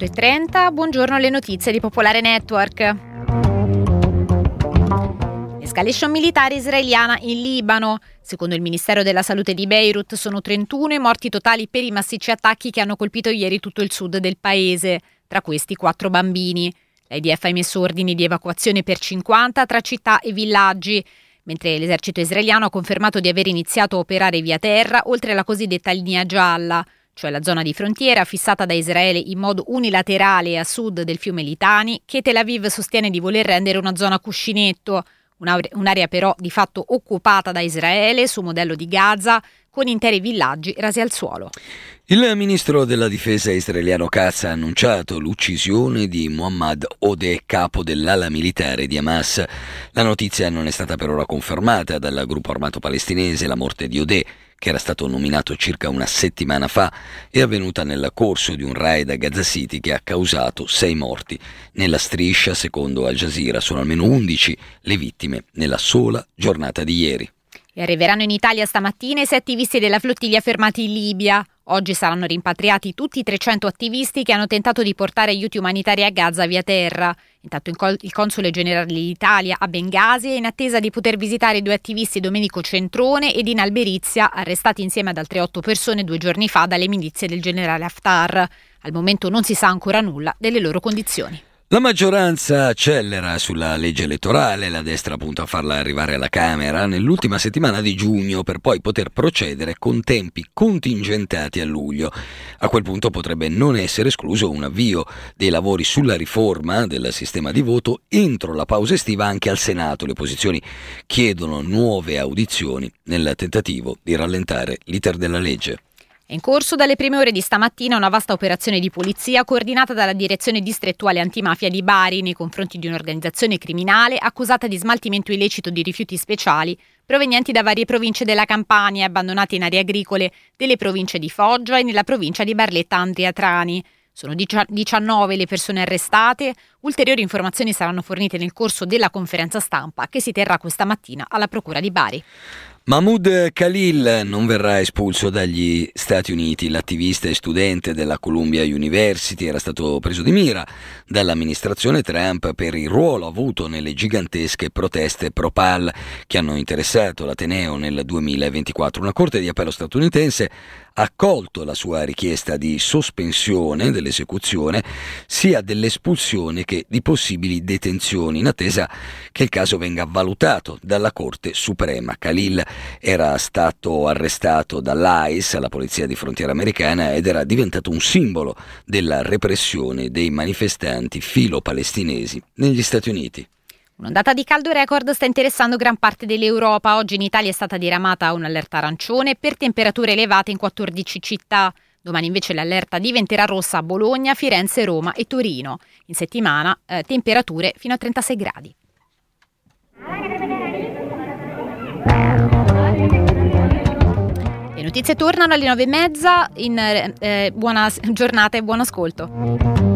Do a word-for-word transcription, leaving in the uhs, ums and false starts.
otto e trenta, buongiorno, le notizie di Popolare Network. Escalation militare israeliana in Libano. Secondo il Ministero della Salute di Beirut sono trentuno i morti totali per i massicci attacchi che hanno colpito ieri tutto il sud del paese, tra questi quattro bambini. L'I D F ha emesso ordini di evacuazione per cinquanta tra città e villaggi, mentre l'esercito israeliano ha confermato di aver iniziato a operare via terra oltre la cosiddetta linea gialla, cioè la zona di frontiera fissata da Israele in modo unilaterale a sud del fiume Litani, che Tel Aviv sostiene di voler rendere una zona cuscinetto, un'area però di fatto occupata da Israele su modello di Gaza, con interi villaggi rasi al suolo. Il ministro della difesa israeliano Katz ha annunciato l'uccisione di Mohammad Odeh, capo dell'ala militare di Hamas. La notizia non è stata per ora confermata dal gruppo armato palestinese. La morte di Odeh, che era stato nominato circa una settimana fa, è avvenuta nel corso di un raid a Gaza City che ha causato sei morti. Nella striscia, secondo Al Jazeera, sono almeno undici le vittime nella sola giornata di ieri. E arriveranno in Italia stamattina i sei attivisti della flottiglia fermati in Libia. Oggi saranno rimpatriati tutti i trecento attivisti che hanno tentato di portare aiuti umanitari a Gaza via terra. Intanto il console generale d'Italia a Bengasi è in attesa di poter visitare i due attivisti Domenico Centrone ed Dina Alberizia, arrestati insieme ad altre otto persone due giorni fa dalle milizie del generale Haftar. Al momento non si sa ancora nulla delle loro condizioni. La maggioranza accelera sulla legge elettorale, la destra punta a farla arrivare alla Camera nell'ultima settimana di giugno per poi poter procedere con tempi contingentati a luglio. A quel punto potrebbe non essere escluso un avvio dei lavori sulla riforma del sistema di voto entro la pausa estiva anche al Senato. Le opposizioni chiedono nuove audizioni nel tentativo di rallentare l'iter della legge. È in corso dalle prime ore di stamattina una vasta operazione di polizia coordinata dalla Direzione Distrettuale Antimafia di Bari nei confronti di un'organizzazione criminale accusata di smaltimento illecito di rifiuti speciali provenienti da varie province della Campania e abbandonati in aree agricole delle province di Foggia e nella provincia di Barletta-Andria-Trani. Sono diciannove le persone arrestate. Ulteriori informazioni saranno fornite nel corso della conferenza stampa che si terrà questa mattina alla Procura di Bari. Mahmoud Khalil non verrà espulso dagli Stati Uniti. L'attivista e studente della Columbia University era stato preso di mira dall'amministrazione Trump per il ruolo avuto nelle gigantesche proteste pro-Pal che hanno interessato l'Ateneo nel duemilaventiquattro. Una corte di appello statunitense ha accolto la sua richiesta di sospensione dell'esecuzione sia dell'espulsione che di possibili detenzioni in attesa che il caso venga valutato dalla Corte Suprema. Khalil era stato arrestato dall'I C E, la polizia di frontiera americana, ed era diventato un simbolo della repressione dei manifestanti filo-palestinesi negli Stati Uniti. Un'ondata di caldo record sta interessando gran parte dell'Europa. Oggi in Italia è stata diramata un'allerta arancione per temperature elevate in quattordici città. Domani invece l'allerta diventerà rossa a Bologna, Firenze, Roma e Torino. In settimana eh, temperature fino a trentasei gradi. Le notizie tornano alle nove e mezza. In, eh, buona giornata e buon ascolto.